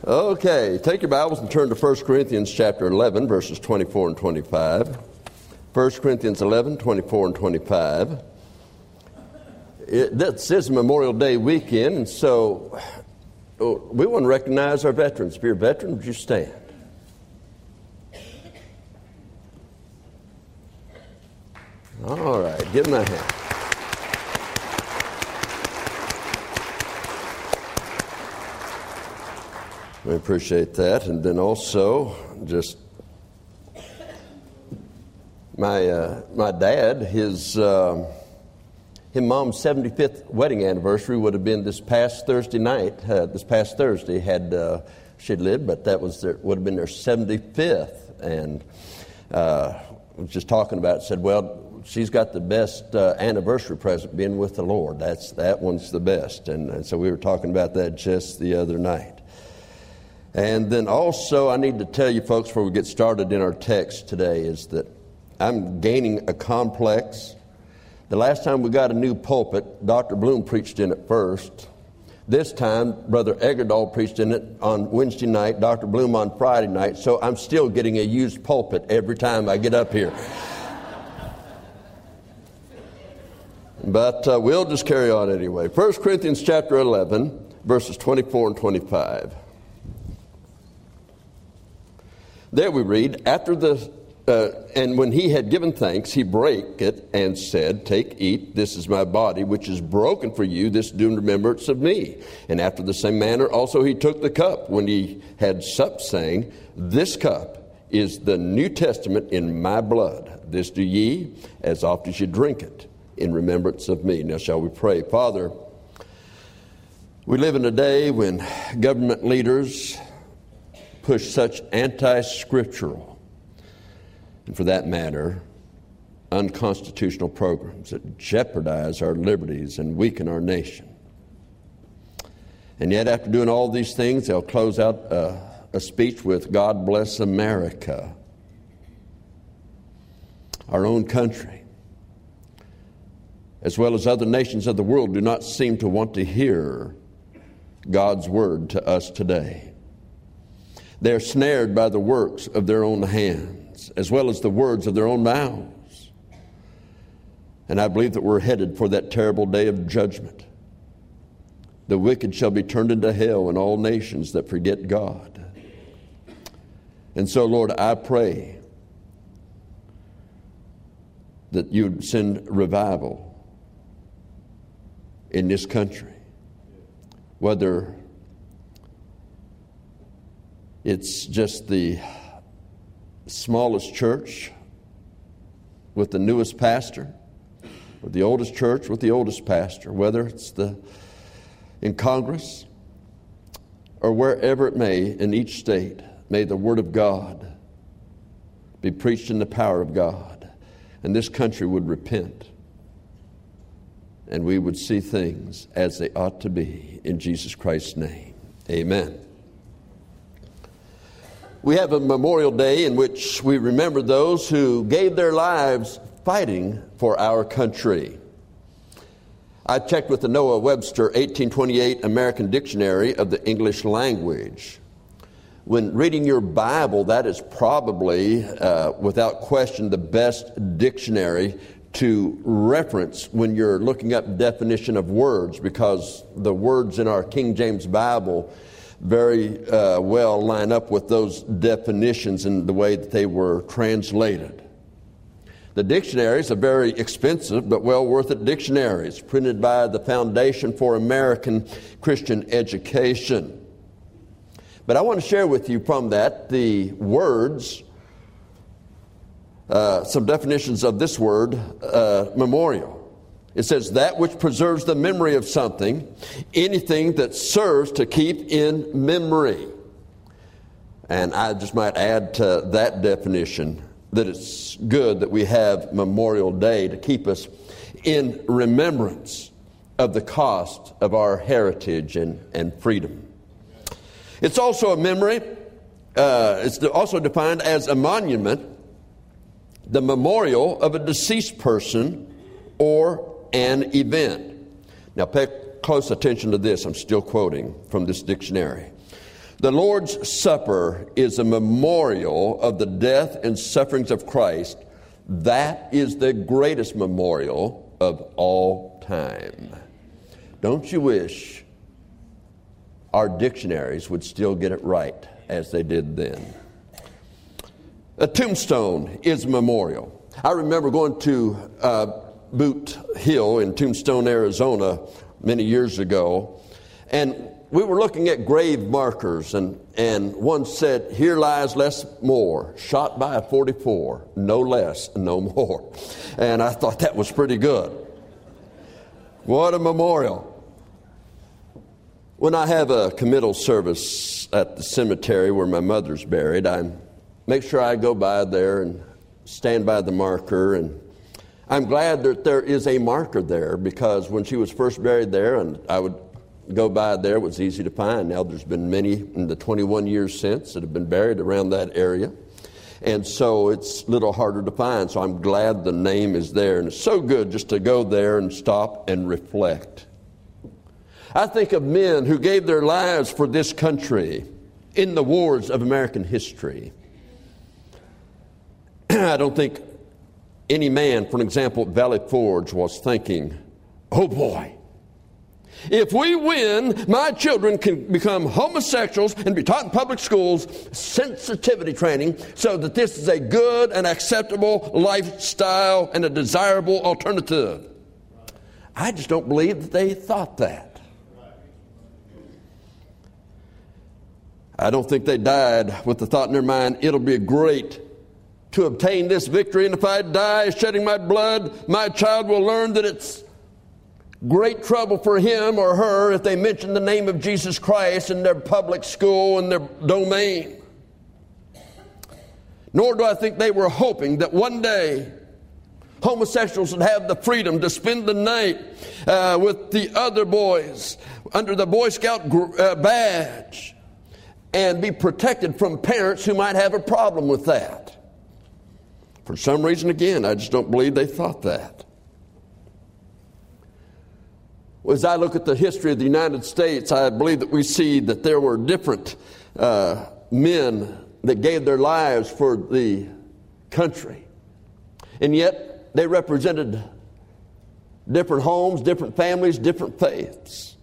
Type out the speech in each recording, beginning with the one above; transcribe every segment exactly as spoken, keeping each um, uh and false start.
Okay, take your Bibles and turn to First Corinthians chapter eleven, verses twenty-four and twenty-five. First Corinthians eleven, twenty-four and twenty-five. It, this is Memorial Day weekend, and so we want to recognize our veterans. If you're a veteran, would you stand? All right, give them a hand. We appreciate that. And then also, just my uh, my dad, his uh, his mom's seventy-fifth wedding anniversary would have been this past Thursday night. Uh, this past Thursday had uh, she'd lived, but that was their, would have been their seventy-fifth. And uh, I was just talking about it, said, well, she's got the best uh, anniversary present, being with the Lord. That's that one's the best. And, and so we were talking about that just the other night. And then also, I need to tell you folks before we get started in our text today is that I'm gaining a complex. The last time we got a new pulpit, Doctor Bloom preached in it first. This time, Brother Eggerdahl preached in it on Wednesday night, Doctor Bloom on Friday night. So I'm still getting a used pulpit every time I get up here. But uh, we'll just carry on anyway. First Corinthians chapter eleven, verses twenty-four and twenty-five. There we read, after the, uh, and when he had given thanks, he brake it and said, take, eat, this is my body, which is broken for you, this do in remembrance of me. And after the same manner also he took the cup when he had supped, saying, this cup is the New Testament in my blood. This do ye, as oft as you drink it, in remembrance of me. Now shall we pray. Father, we live in a day when government leaders push such anti-scriptural, and for that matter, unconstitutional programs that jeopardize our liberties and weaken our nation. And yet, after doing all these things, they'll close out a, a speech with, God bless America, our own country, as well as other nations of the world, do not seem to want to hear God's word to us today. They're snared by the works of their own hands, as well as the words of their own mouths. And I believe that we're headed for that terrible day of judgment. The wicked shall be turned into hell, and all nations that forget God. And so, Lord, I pray that you'd send revival in this country, whether it's just the smallest church with the newest pastor, or the oldest church with the oldest pastor, whether it's the in Congress or wherever it may in each state, may the word of God be preached in the power of God, and this country would repent, and we would see things as they ought to be. In Jesus Christ's name, amen. We have a Memorial Day in which we remember those who gave their lives fighting for our country. I checked with the Noah Webster eighteen twenty-eight American Dictionary of the English Language. When reading your Bible, that is probably, uh, without question, the best dictionary to reference when you're looking up definition of words, because the words in our King James Bible very uh, well line up with those definitions in the way that they were translated. The dictionary is a very expensive but well worth it dictionary. It's printed by the Foundation for American Christian Education. But I want to share with you from that the words, uh, some definitions of this word, uh, memorial. It says, that which preserves the memory of something, anything that serves to keep in memory. And I just might add to that definition that it's good that we have Memorial Day to keep us in remembrance of the cost of our heritage and, and freedom. It's also a memory. Uh, it's also defined as a monument, the memorial of a deceased person or an event. Now pay close attention to this. I'm still quoting from this dictionary. The Lord's Supper is a memorial of the death and sufferings of Christ. That is the greatest memorial of all time. Don't you wish our dictionaries would still get it right as they did then? A tombstone is a memorial. I remember going to uh, Boot Hill in Tombstone, Arizona many years ago, and we were looking at grave markers, and, and one said, "Here lies Les Moore, shot by a forty-four, no less, no more." And I thought that was pretty good. What a memorial. When I have a committal service at the cemetery where my mother's buried, I make sure I go by there and stand by the marker, and I'm glad that there is a marker there, because when she was first buried there and I would go by there, it was easy to find. Now there's been many in the twenty-one years since that have been buried around that area, and so it's a little harder to find. So I'm glad the name is there, and it's so good just to go there and stop and reflect. I think of men who gave their lives for this country in the wars of American history. I don't think any man, for example, at Valley Forge was thinking, "Oh boy, if we win, my children can become homosexuals and be taught in public schools sensitivity training so that this is a good and acceptable lifestyle and a desirable alternative." I just don't believe that they thought that. I don't think they died with the thought in their mind, "It'll be great to obtain this victory, and if I die shedding my blood, my child will learn that it's great trouble for him or her if they mention the name of Jesus Christ in their public school and their domain." Nor do I think they were hoping that one day homosexuals would have the freedom to spend the night uh, with the other boys under the Boy Scout gr- uh, badge and be protected from parents who might have a problem with that. For some reason, again, I just don't believe they thought that. As I look at the history of the United States, I believe that we see that there were different uh, men that gave their lives for the country. And yet, they represented different homes, different families, different faiths.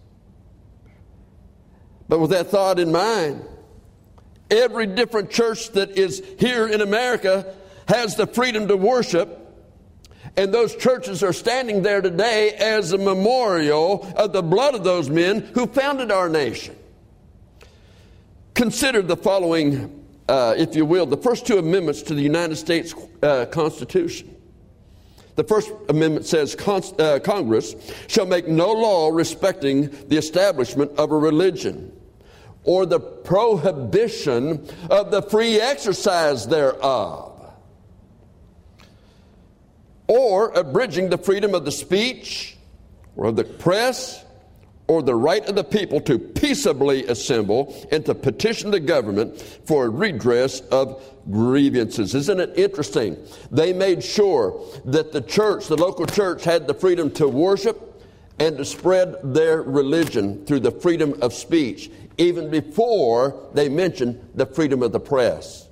But with that thought in mind, every different church that is here in America has the freedom to worship, and those churches are standing there today as a memorial of the blood of those men who founded our nation. Consider the following, uh, if you will, the first two amendments to the United States uh, Constitution. The First Amendment says, Con- uh, Congress shall make no law respecting the establishment of a religion or the prohibition of the free exercise thereof, or abridging the freedom of the speech or of the press or the right of the people to peaceably assemble and to petition the government for a redress of grievances. Isn't it interesting? They made sure that the church, the local church, had the freedom to worship and to spread their religion through the freedom of speech, even before they mentioned the freedom of the press.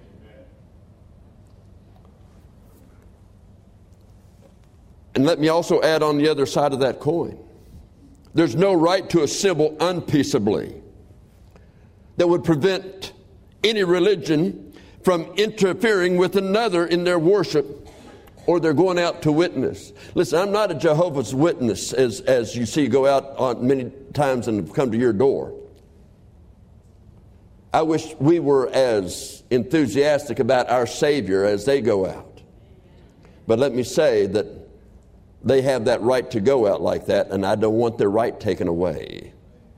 And let me also add on the other side of that coin, there's no right to assemble unpeaceably that would prevent any religion from interfering with another in their worship or they're going out to witness. Listen, I'm not a Jehovah's Witness as, as you see go out on many times and come to your door. I wish we were as enthusiastic about our Savior as they go out. But let me say that they have that right to go out like that, and I don't want their right taken away.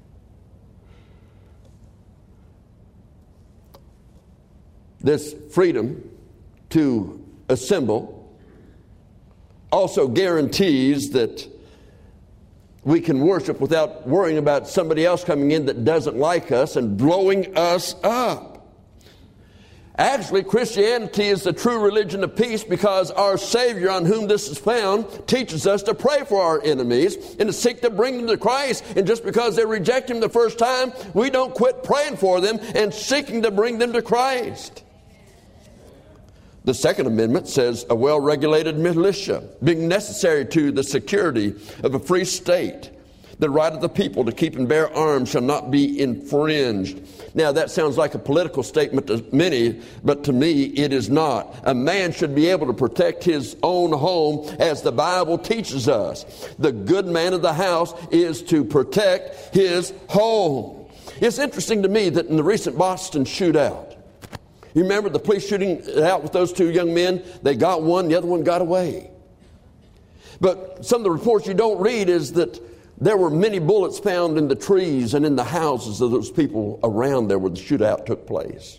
This freedom to assemble also guarantees that we can worship without worrying about somebody else coming in that doesn't like us and blowing us up. Actually, Christianity is the true religion of peace because our Savior, on whom this is found, teaches us to pray for our enemies and to seek to bring them to Christ. And just because they reject Him the first time, we don't quit praying for them and seeking to bring them to Christ. The Second Amendment says a well-regulated militia, being necessary to the security of a free state, the right of the people to keep and bear arms shall not be infringed. Now, that sounds like a political statement to many, but to me, it is not. A man should be able to protect his own home as the Bible teaches us. The good man of the house is to protect his home. It's interesting to me that in the recent Boston shootout, you remember the police shooting out with those two young men? They got one, the other one got away. But some of the reports you don't read is that there were many bullets found in the trees and in the houses of those people around there where the shootout took place.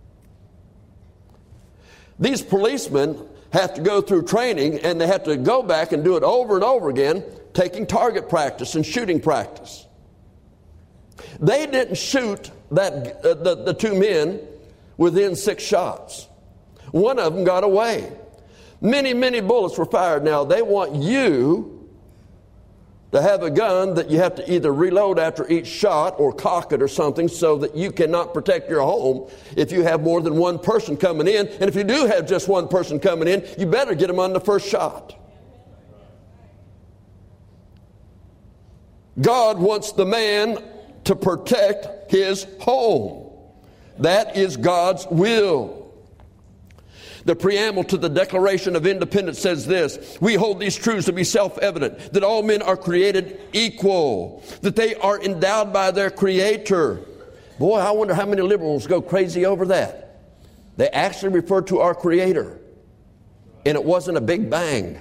These policemen have to go through training, and they have to go back and do it over and over again, taking target practice and shooting practice. They didn't shoot that uh, the, the two men within six shots. One of them got away. Many, many bullets were fired. Now, they want you to have a gun that you have to either reload after each shot or cock it or something so that you cannot protect your home if you have more than one person coming in. And if you do have just one person coming in, you better get them on the first shot. God wants the man to protect his home. That is God's will. The preamble to the Declaration of Independence says this: we hold these truths to be self-evident, that all men are created equal, that they are endowed by their Creator. Boy, I wonder how many liberals go crazy over that. They actually refer to our Creator, and it wasn't a big bang.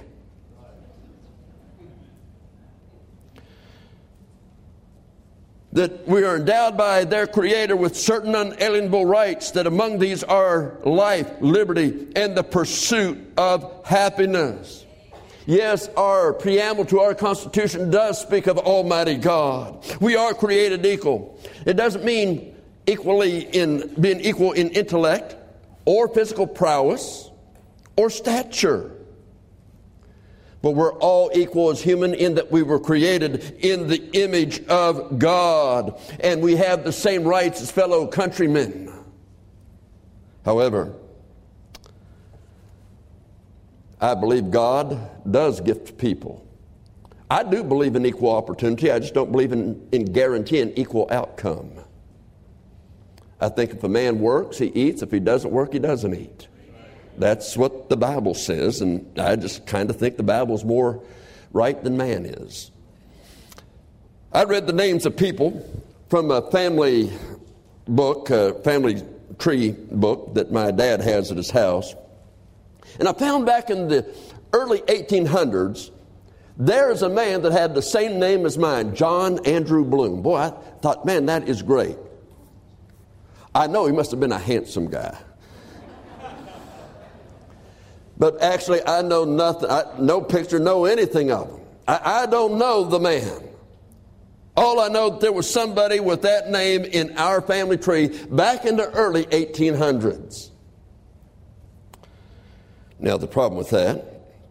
That we are endowed by their Creator with certain unalienable rights, that among these are life, liberty, and the pursuit of happiness. Yes, our preamble to our Constitution does speak of Almighty God. We are created equal. It doesn't mean equally in being equal in intellect or physical prowess or stature. But we're all equal as human in that we were created in the image of God. And we have the same rights as fellow countrymen. However, I believe God does gift people. I do believe in equal opportunity. I just don't believe in, in guaranteeing equal outcome. I think if a man works, he eats. If he doesn't work, he doesn't eat. That's what the Bible says, and I just kind of think the Bible's more right than man is. I read the names of people from a family book, a family tree book that my dad has at his house. And I found back in the early eighteen hundreds, there's a man that had the same name as mine, John Andrew Bloom. Boy, I thought, man, that is great. I know he must have been a handsome guy. But actually, I know nothing, I, no picture, no anything of him. I, I don't know the man. All I know that there was somebody with that name in our family tree back in the early eighteen hundreds. Now, the problem with that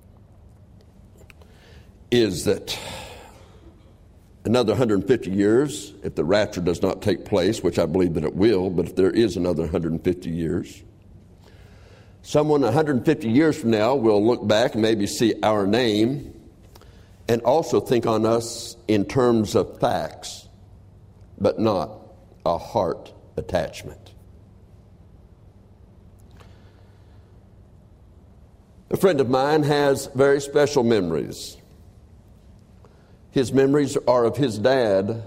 is that another one hundred fifty years, if the rapture does not take place, which I believe that it will, but if there is another one hundred fifty years, someone one hundred fifty years from now will look back and maybe see our name and also think on us in terms of facts, but not a heart attachment. A friend of mine has very special memories. His memories are of his dad,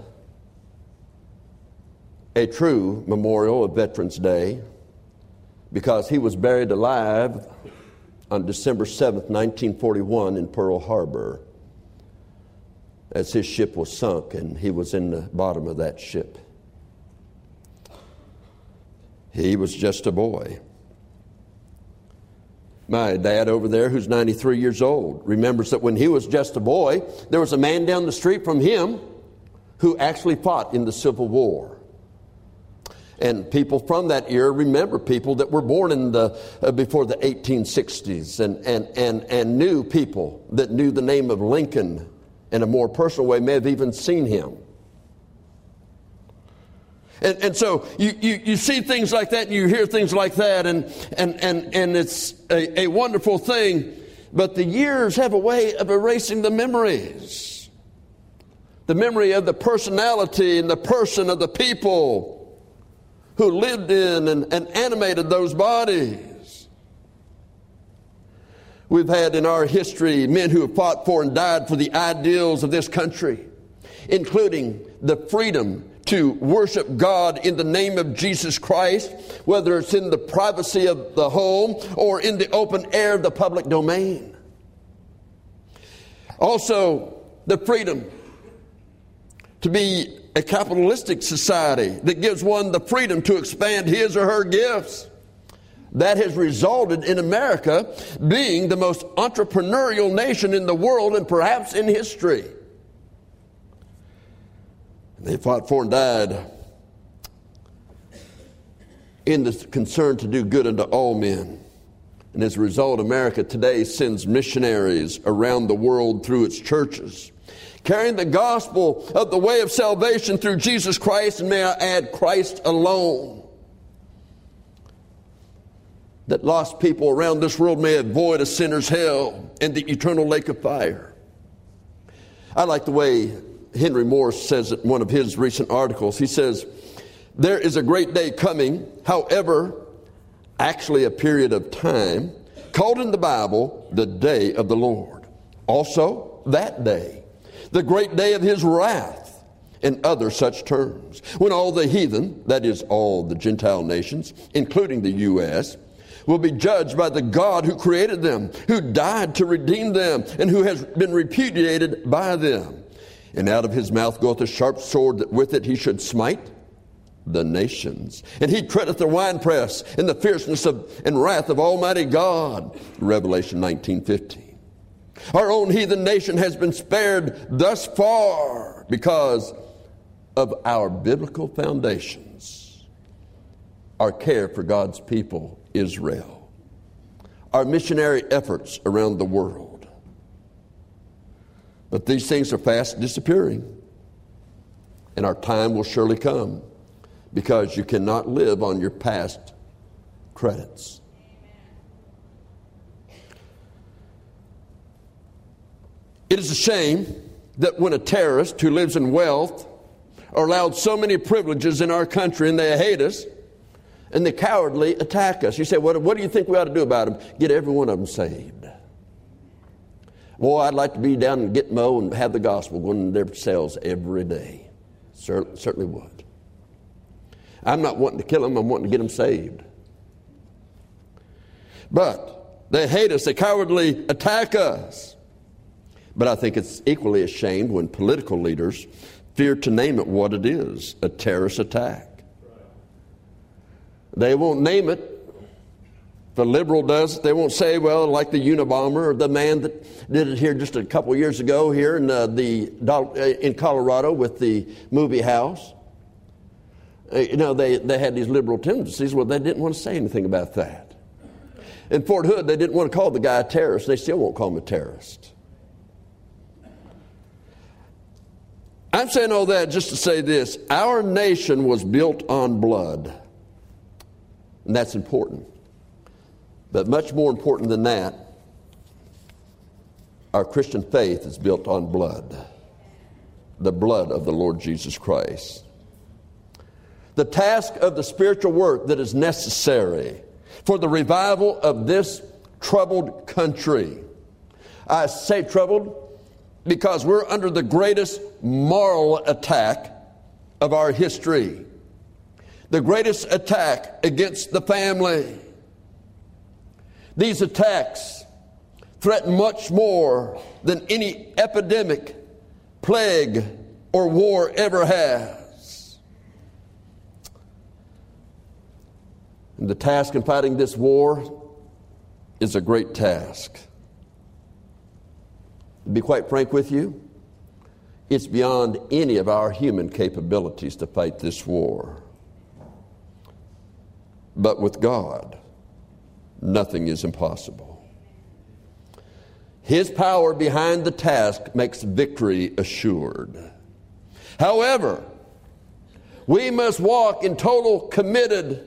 a true memorial of Veterans Day, because he was buried alive on December seventh, nineteen forty-one in Pearl Harbor as his ship was sunk and he was in the bottom of that ship. He was just a boy. My dad over there, who's ninety-three years old, remembers that when he was just a boy, there was a man down the street from him who actually fought in the Civil War. And people from that era remember people that were born in the uh, before the eighteen sixties and, and, and, and knew people that knew the name of Lincoln in a more personal way, may have even seen him. And, and so you, you, you see things like that and you hear things like that, and, and, and, and it's a, a wonderful thing. But the years have a way of erasing the memories. The memory of the personality and the person of the people who lived in and, and animated those bodies. We've had in our history men who have fought for and died for the ideals of this country, including the freedom to worship God in the name of Jesus Christ, whether it's in the privacy of the home or in the open air of the public domain. Also, the freedom to be a capitalistic society that gives one the freedom to expand his or her gifts. That has resulted in America being the most entrepreneurial nation in the world and perhaps in history. They fought for and died in the concern to do good unto all men. And as a result, America today sends missionaries around the world through its churches, carrying the gospel of the way of salvation through Jesus Christ, and may I add, Christ alone, that lost people around this world may avoid a sinner's hell and the eternal lake of fire. I like the way Henry Morris says it in one of his recent articles. He says, there is a great day coming, however, actually a period of time, called in the Bible the day of the Lord. Also, that day, the great day of his wrath, and other such terms, when all the heathen, that is all the Gentile nations, including the U S, will be judged by the God who created them, who died to redeem them, and who has been repudiated by them. And out of his mouth goeth a sharp sword, that with it he should smite the nations. And he treadeth the winepress in the fierceness of and wrath of Almighty God. Revelation nineteen fifteen. Our own heathen nation has been spared thus far because of our biblical foundations, our care for God's people, Israel, our missionary efforts around the world. But these things are fast disappearing, and our time will surely come, because you cannot live on your past credits. It is a shame that when a terrorist who lives in wealth are allowed so many privileges in our country, and they hate us, and they cowardly attack us. You say, what, what do you think we ought to do about them? Get every one of them saved. Boy, I'd like to be down in Gitmo and have the gospel going in their cells every day. Cer- certainly would. I'm not wanting to kill them. I'm wanting to get them saved. But they hate us. They cowardly attack us. But I think it's equally a shame when political leaders fear to name it what it is, a terrorist attack. They won't name it. If a liberal does it, they won't say, well, like the Unabomber or the man that did it here just a couple years ago here in, uh, the, in Colorado with the movie house. Uh, you know, they, they had these liberal tendencies. Well, they didn't want to say anything about that. In Fort Hood, they didn't want to call the guy a terrorist. They still won't call him a terrorist. I'm saying all that just to say this. Our nation was built on blood. And that's important. But much more important than that, our Christian faith is built on blood. The blood of the Lord Jesus Christ. The task of the spiritual work that is necessary for the revival of this troubled country. I say troubled because we're under the greatest moral attack of our history. The greatest attack against the family. These attacks threaten much more than any epidemic, plague, or war ever has. And the task in fighting this war is a great task. To be quite frank with you, it's beyond any of our human capabilities to fight this war. But with God, nothing is impossible. His power behind the task makes victory assured. However, we must walk in total committed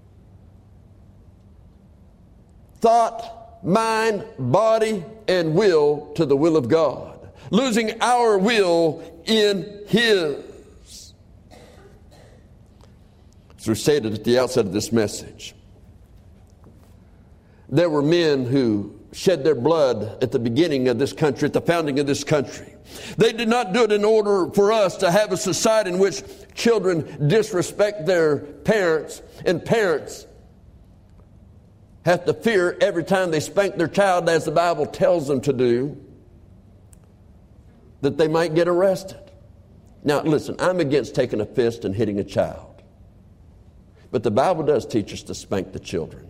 thought, mind, body, and will to the will of God, losing our will in His. As we stated at the outset of this message, there were men who shed their blood at the beginning of this country, at the founding of this country. They did not do it in order for us to have a society in which children disrespect their parents, and parents have to fear every time they spank their child, as the Bible tells them to do, that they might get arrested. Now, listen, I'm against taking a fist and hitting a child. But the Bible does teach us to spank the children.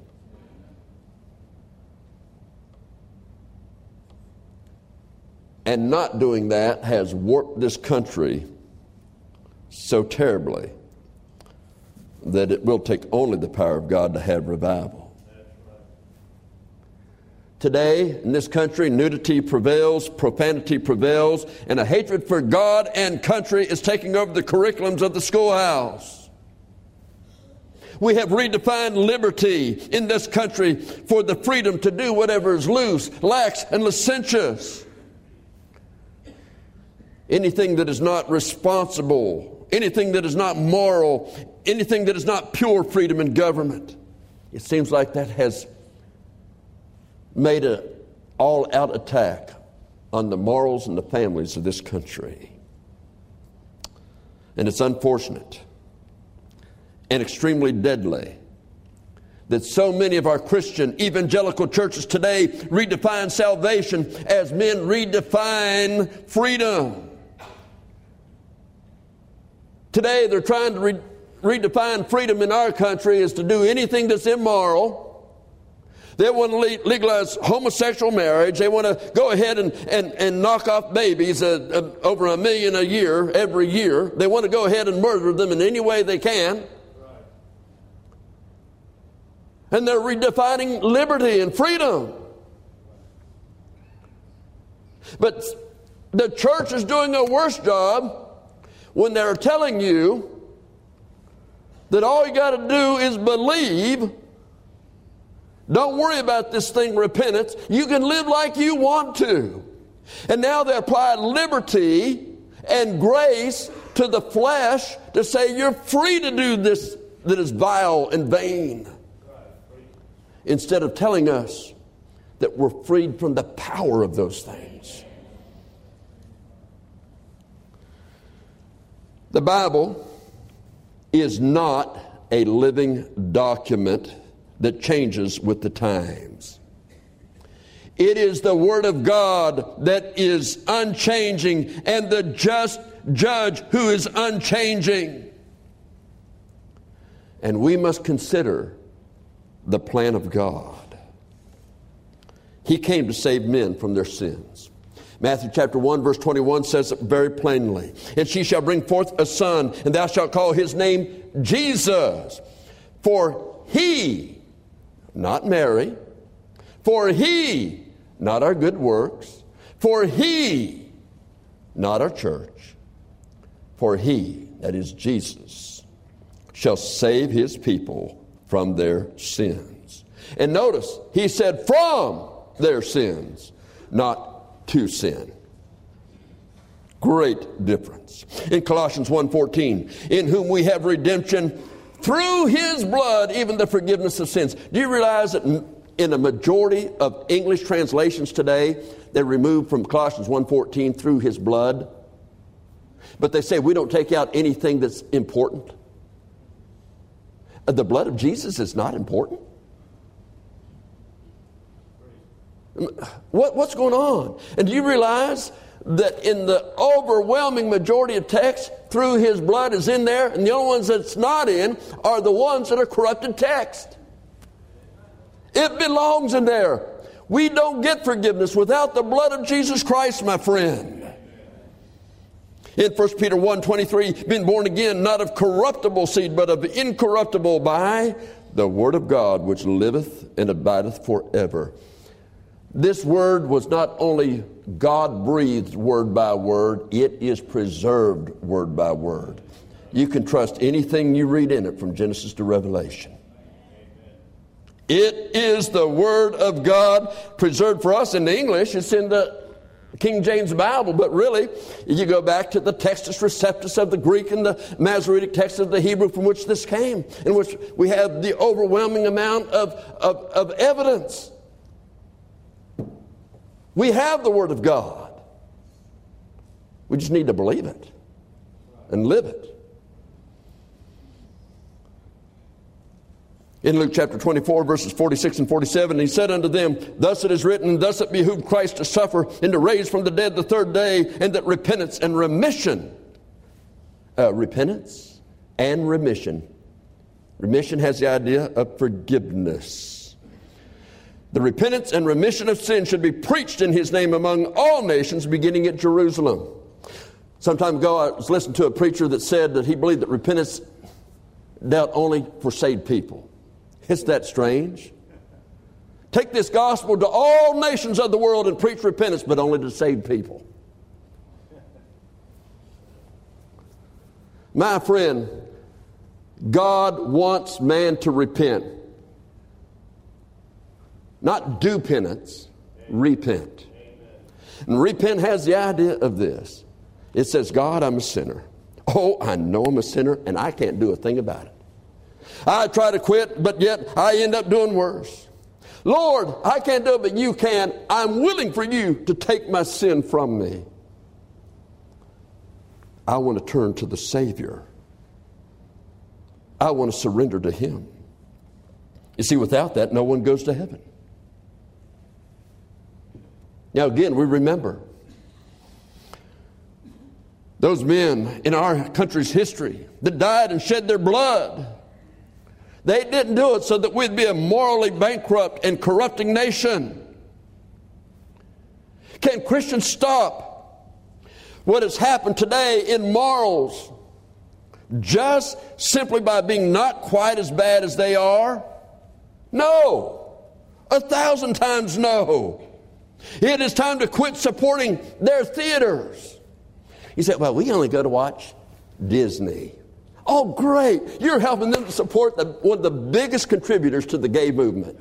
And not doing that has warped this country so terribly that it will take only the power of God to have revival. Today, in this country, nudity prevails, profanity prevails, and a hatred for God and country is taking over the curriculums of the schoolhouse. We have redefined liberty in this country for the freedom to do whatever is loose, lax, and licentious. Anything that is not responsible, anything that is not moral, anything that is not pure freedom in government. It seems like that has made an all-out attack on the morals and the families of this country. And it's unfortunate and extremely deadly that so many of our Christian evangelical churches today redefine salvation as men redefine freedom. Today they're trying to re- redefine freedom in our country as to do anything that's immoral. They want to legalize homosexual marriage. They want to go ahead and, and, and knock off babies, uh, uh, over a million a year, every year. They want to go ahead and murder them in any way they can. And they're redefining liberty and freedom. But the church is doing a worse job when they're telling you that all you got to do is believe. Don't worry about this thing, repentance. You can live like you want to. And now they apply liberty and grace to the flesh to say you're free to do this that is vile and vain. Instead of telling us that we're freed from the power of those things. The Bible is not a living document that changes with the times. It is the Word of God that is unchanging, and the just judge who is unchanging. And we must consider the plan of God. He came to save men from their sins. Matthew chapter one verse twenty-one says it very plainly. And she shall bring forth a son, and thou shalt call his name Jesus. For he, not Mary, for he, not our good works, for he, not our church, for he, that is Jesus, shall save his people from their sins. And notice, he said from their sins, not to sin. Great difference. In Colossians one fourteen, in whom we have redemption through his blood, even the forgiveness of sins. Do you realize that in a majority of English translations today, they remove from Colossians one fourteen through his blood? But they say we don't take out anything that's important. The blood of Jesus is not important. What, what's going on? And do you realize that in the overwhelming majority of text, through his blood is in there, and the only ones that's not in are the ones that are corrupted text? It belongs in there. We don't get forgiveness without the blood of Jesus Christ, my friend. In First Peter one twenty-three, been born again, not of corruptible seed, but of incorruptible by the word of God which liveth and abideth forever. This word was not only God-breathed word by word, it is preserved word by word. You can trust anything you read in it from Genesis to Revelation. It is the Word of God preserved for us. In the English, it's in the King James Bible, but really, you go back to the Textus Receptus of the Greek and the Masoretic text of the Hebrew from which this came, in which we have the overwhelming amount of, of, of evidence. We have the Word of God. We just need to believe it and live it. In Luke chapter twenty-four, verses forty-six and forty-seven, he said unto them, Thus it is written, and thus it behooved Christ to suffer and to raise from the dead the third day, and that repentance and remission, uh, repentance and remission. Remission has the idea of forgiveness. The repentance and remission of sin should be preached in his name among all nations, beginning at Jerusalem. Some time ago, I was listening to a preacher that said that he believed that repentance dealt only for saved people. Isn't that strange? Take this gospel to all nations of the world and preach repentance, but only to saved people. My friend, God wants man to repent. Not do penance, repent. And repent has the idea of this. It says, God, I'm a sinner. Oh, I know I'm a sinner, and I can't do a thing about it. I try to quit, but yet I end up doing worse. Lord, I can't do it, but you can. I'm willing for you to take my sin from me. I want to turn to the Savior. I want to surrender to him. You see, without that, no one goes to heaven. Now again, we remember those men in our country's history that died and shed their blood. They didn't do it so that we'd be a morally bankrupt and corrupting nation. Can Christians stop what has happened today in morals just simply by being not quite as bad as they are? No. A thousand times no. It is time to quit supporting their theaters. You say, well, we only go to watch Disney. Oh, great. You're helping them to support the, one of the biggest contributors to the gay movement.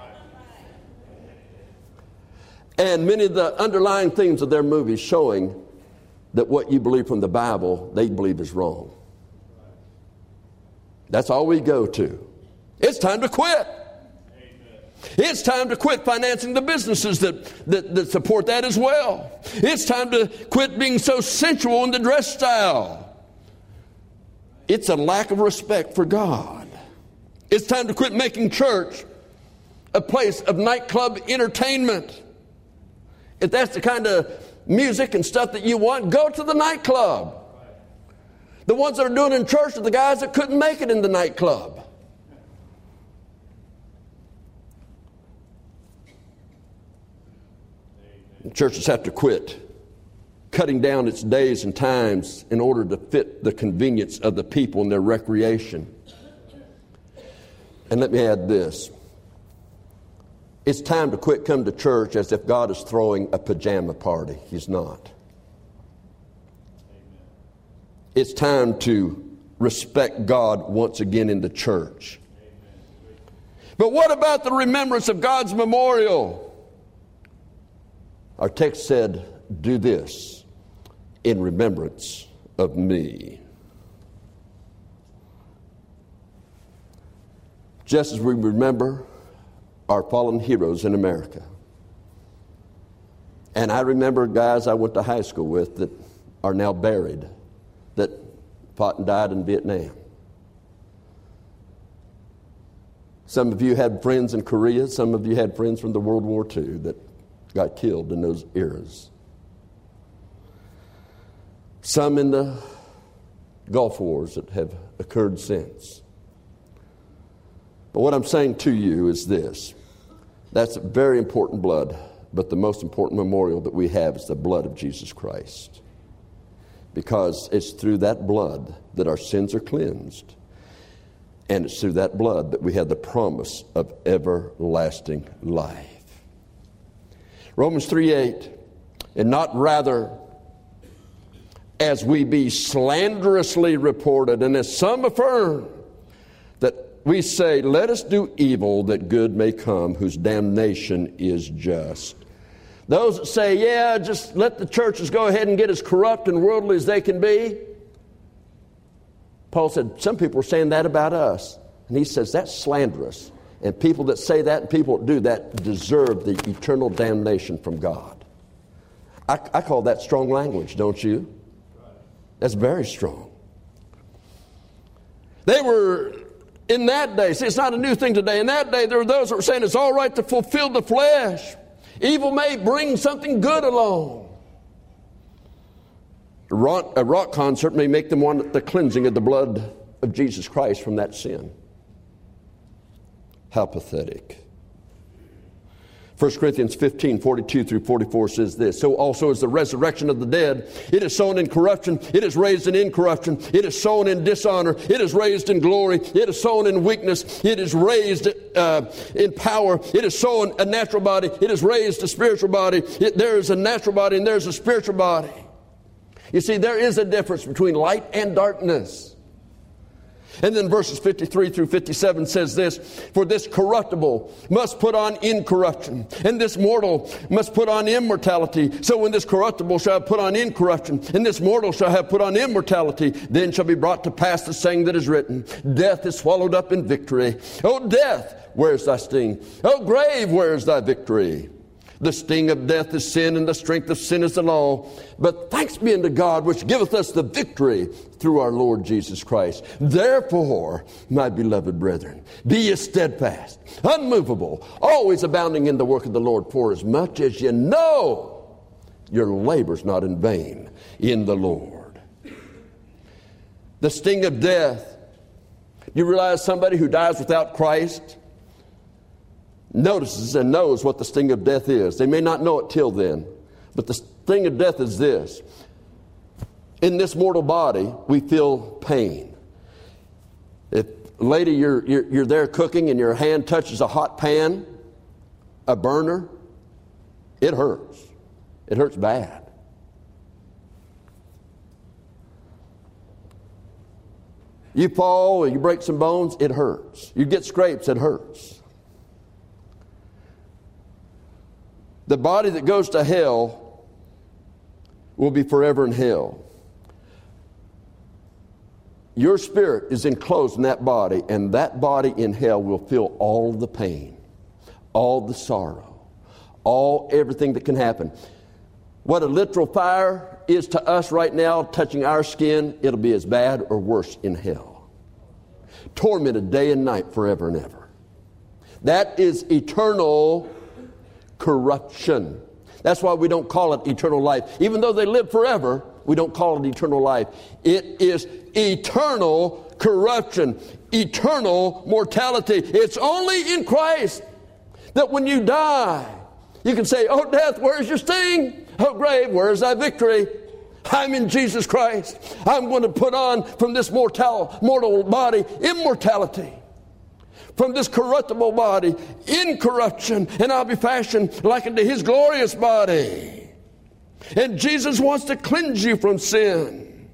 And many of the underlying themes of their movies showing that what you believe from the Bible, they believe is wrong. That's all we go to. It's time to quit. It's time to quit financing the businesses that, that, that support that as well. It's time to quit being so sensual in the dress style. It's a lack of respect for God. It's time to quit making church a place of nightclub entertainment. If that's the kind of music and stuff that you want, go to the nightclub. The ones that are doing it in church are the guys that couldn't make it in the nightclub. Churches have to quit cutting down its days and times in order to fit the convenience of the people and their recreation. And let me add this. It's time to quit coming to church as if God is throwing a pajama party. He's not. It's time to respect God once again in the church. But what about the remembrance of God's memorial? Our text said, do this in remembrance of me. Just as we remember our fallen heroes in America. And I remember guys I went to high school with that are now buried, that fought and died in Vietnam. Some of you had friends in Korea. Some of you had friends from the World War Two that got killed in those eras. Some in the Gulf Wars that have occurred since. But what I'm saying to you is this. That's very important blood, but the most important memorial that we have is the blood of Jesus Christ. Because it's through that blood that our sins are cleansed. And it's through that blood that we have the promise of everlasting life. Romans three eight, and not rather as we be slanderously reported, and as some affirm, that we say, let us do evil that good may come, whose damnation is just. Those that say, yeah, just let the churches go ahead and get as corrupt and worldly as they can be. Paul said, some people are saying that about us. And he says, that's slanderous. And people that say that and people that do that deserve the eternal damnation from God. I, I call that strong language, don't you? That's very strong. They were, in that day, see, it's not a new thing today. In that day, there were those that were saying it's all right to fulfill the flesh. Evil may bring something good along. A rock, a rock concert may make them want the cleansing of the blood of Jesus Christ from that sin. How pathetic. First Corinthians fifteen, forty-two through forty-four says this. So also is the resurrection of the dead. It is sown in corruption. It is raised in incorruption. It is sown in dishonor. It is raised in glory. It is sown in weakness. It is raised uh, in power. It is sown a natural body. It is raised a spiritual body. It, there is a natural body and there is a spiritual body. You see, there is a difference between light and darkness. And then verses fifty-three through fifty-seven says this, for this corruptible must put on incorruption, and this mortal must put on immortality. So when this corruptible shall have put on incorruption, and this mortal shall have put on immortality, then shall be brought to pass the saying that is written, death is swallowed up in victory. O death, where is thy sting? O grave, where is thy victory? The sting of death is sin, and the strength of sin is the law. But thanks be unto God, which giveth us the victory through our Lord Jesus Christ. Therefore, my beloved brethren, be ye steadfast, unmovable, always abounding in the work of the Lord, for as much as you know your labor's not in vain in the Lord. The sting of death. You realize somebody who dies without Christ notices and knows what the sting of death is. They may not know it till then, but the sting of death is this. In this mortal body, we feel pain. If, lady, you're, you're, you're there cooking and your hand touches a hot pan, a burner, it hurts. It hurts bad. You fall or you break some bones, it hurts. You get scrapes, it hurts. The body that goes to hell will be forever in hell. Your spirit is enclosed in that body, and that body in hell will feel all the pain, all the sorrow, all everything that can happen. What a literal fire is to us right now, touching our skin, it'll be as bad or worse in hell. Tormented day and night forever and ever. That is eternal corruption. That's why we don't call it eternal life. Even though they live forever, we don't call it eternal life. It is eternal corruption, eternal mortality. It's only in Christ that when you die, you can say, oh death, where's your sting? Oh grave, where's thy victory? I'm in Jesus Christ. I'm going to put on from this mortal, mortal body immortality. From this corruptible body, incorruption, and I'll be fashioned like unto his glorious body. And Jesus wants to cleanse you from sin.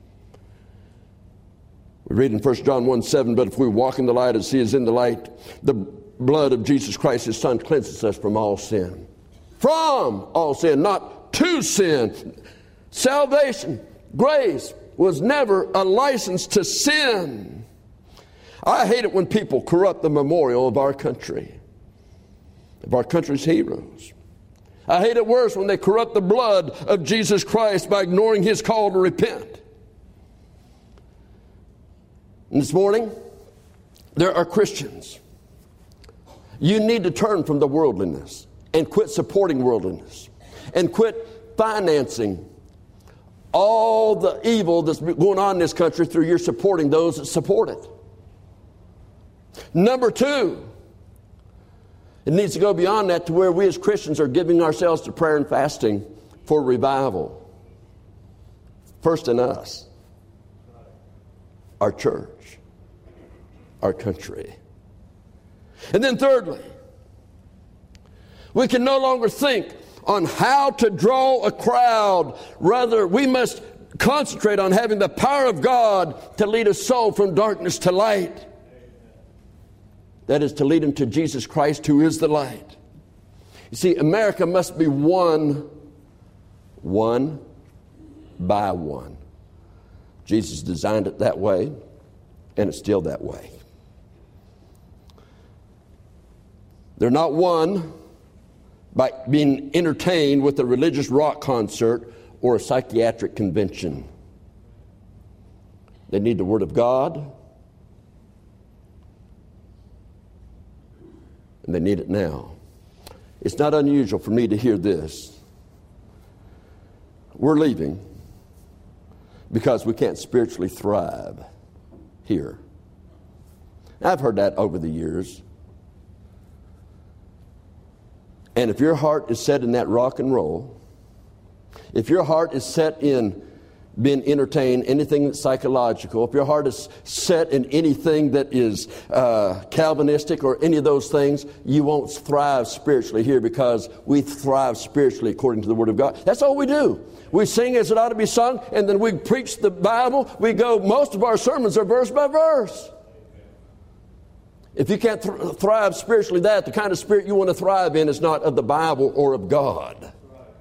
We read in First John one seven, but if we walk in the light as he is in the light, the blood of Jesus Christ, his son, cleanses us from all sin. From all sin, not to sin. Salvation, grace, was never a license to sin. I hate it when people corrupt the memorial of our country, of our country's heroes. I hate it worse when they corrupt the blood of Jesus Christ by ignoring his call to repent. And this morning, there are Christians. You need to turn from the worldliness and quit supporting worldliness and quit financing all the evil that's going on in this country through your supporting those that support it. Number two, it needs to go beyond that to where we as Christians are giving ourselves to prayer and fasting for revival. First in us, our church. our country. And then thirdly, we can no longer think on how to draw a crowd. Rather, we must concentrate on having the power of God to lead a soul from darkness to light. That is, to lead him to Jesus Christ, who is the light. You see, America must be won, one by one. Jesus designed it that way, and it's still that way. They're not won by being entertained with a religious rock concert or a psychiatric convention. They need the Word of God, and they need it now. It's not unusual for me to hear this. We're leaving because we can't spiritually thrive here. I've heard that over the years. And if your heart is set in that rock and roll, if your heart is set in being entertained, anything that's psychological, if your heart is set in anything that is uh, Calvinistic or any of those things, you won't thrive spiritually here, because we thrive spiritually according to the Word of God. That's all we do. We sing as it ought to be sung, and then we preach the Bible. We go, most of our sermons are verse by verse. If you can't th- thrive spiritually, that the kind of spirit you want to thrive in is not of the Bible or of God.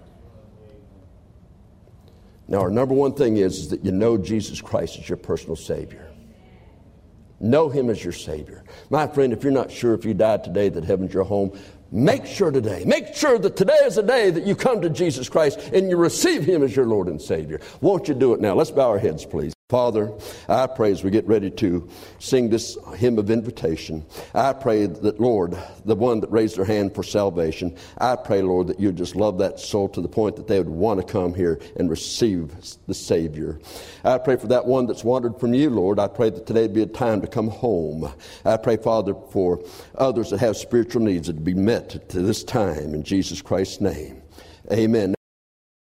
Now, our number one thing is, is that you know Jesus Christ is your personal Savior. Know Him as your Savior. My friend, if you're not sure if you died today that heaven's your home, make sure today. Make sure that today is the day that you come to Jesus Christ and you receive Him as your Lord and Savior. Won't you do it now? Let's bow our heads, please. Father, I pray as we get ready to sing this hymn of invitation, I pray that, Lord, the one that raised their hand for salvation, I pray, Lord, that you just love that soul to the point that they would want to come here and receive the Savior. I pray for that one that's wandered from you, Lord. I pray that today would be a time to come home. I pray, Father, for others that have spiritual needs that be met to this time in Jesus Christ's name. Amen.